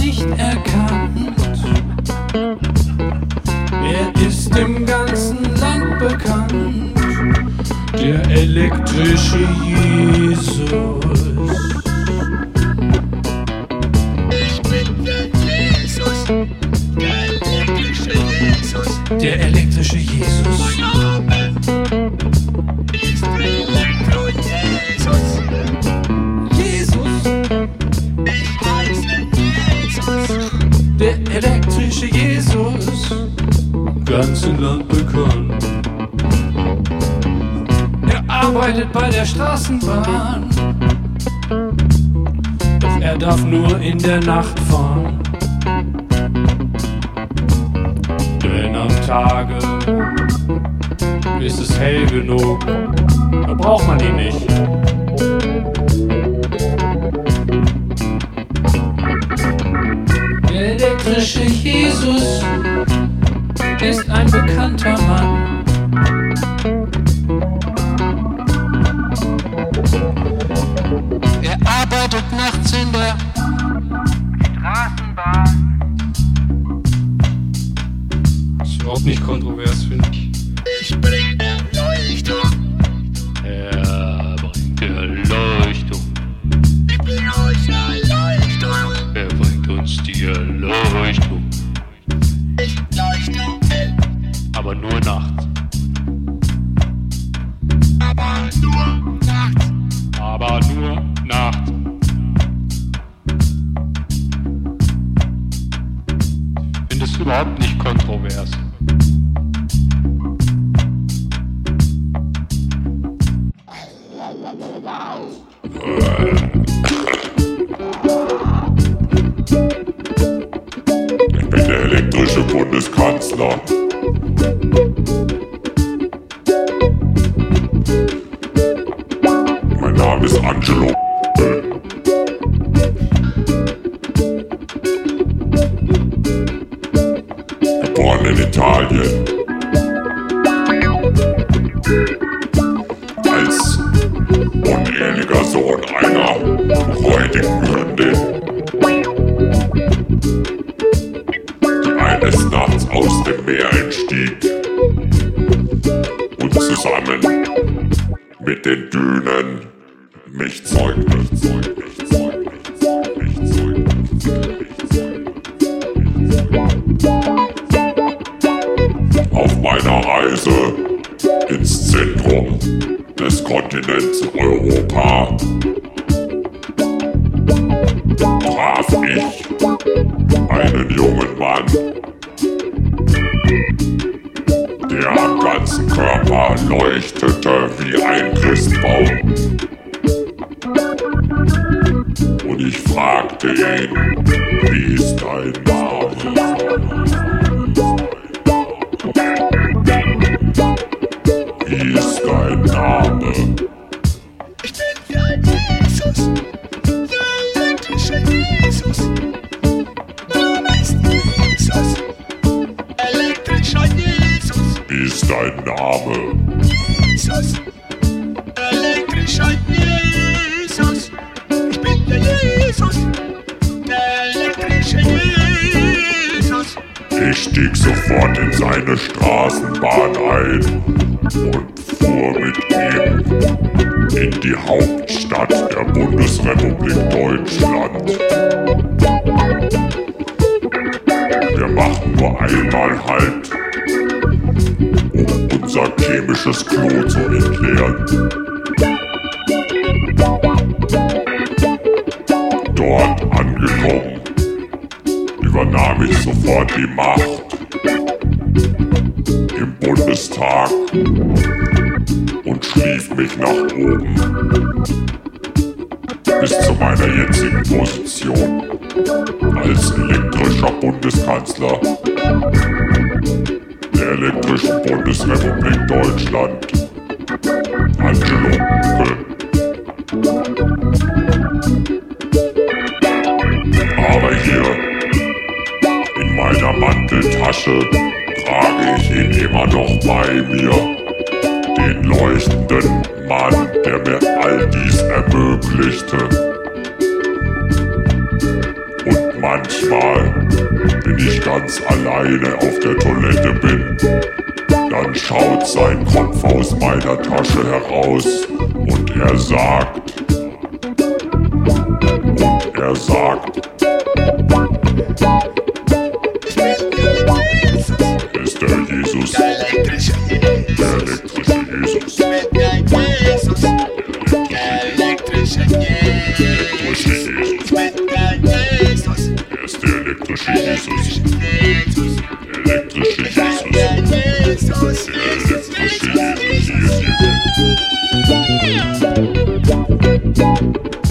nicht erkannt. Er ist im ganzen Land bekannt, der elektrische Jesus. Ich bin der Jesus, der elektrische Jesus. Der elektrische Jesus. Mein Name ist Elektro-Jesus. Jesus, Ich heiße Jesus. der elektrische Jesus. Im ganzen Land bekannt. Er arbeitet bei der Straßenbahn, doch er darf nur in der Nacht fahren. Denn am Tage ist es hell genug, da braucht man ihn nicht. Der elektrische Jesus ist ein bekannter Mann. Er arbeitet nachts in der Straßenbahn. Das ist überhaupt nicht kontrovers, finde ich. Ich bring Erleuchtung. Er bringt Erleuchtung. Ich bring euch Erleuchtung. Er bringt uns die Erleuchtung. Ich leuchte hell, Aber nur nachts. aber nur nachts. Aber nur nachts. Ich finde es überhaupt nicht kontrovers. Ich bin der elektrische Bundeskanzler. Mein Name ist Angelo. Geboren in Italien. Als unehelicher Sohn einer räudigen Hündin, die eines Nachts aus dem Meer entstieg und zusammen mit den Dünen mich zeugte. Auf meiner Reise ins Zentrum des Kontinents Europa traf ich einen jungen Mann, der am ganzen Körper leuchtete wie ein Christbaum. Und ich fragte ihn, wie ist dein Name? Wie ist dein Name? Ich bin der Jesus, der elektrische Jesus. Name ist Jesus, elektrischer Jesus. Wie ist dein Name? Jesus, elektrischer Jesus. Ich bin der Jesus, der elektrische Jesus. Ich stieg sofort in seine Straßenbahn ein und fuhr mit ihm in die Hauptstadt der Bundesrepublik Deutschland. Wir machten nur einmal Halt, um unser chemisches Klo zu entleeren. Dort angekommen, übernahm ich sofort die Macht im Bundestag und schlief mich nach oben bis zu meiner jetzigen Position als elektrischer Bundeskanzler der elektrischen Bundesrepublik Deutschland. Angelo Merkel. Aber hier in meiner Manteltasche trage ich ihn immer noch bei mir, den leuchtenden Mann, der mir all dies ermöglichte. Und Manchmal, wenn ich ganz alleine auf der Toilette bin, dann schaut sein Kopf aus meiner Tasche heraus und er sagt, ist der Jesus, der elektrische Jesus, der elektrische Jesus, er ist der elektrische Jesus, der elektrische Jesus, der elektrische Jesus.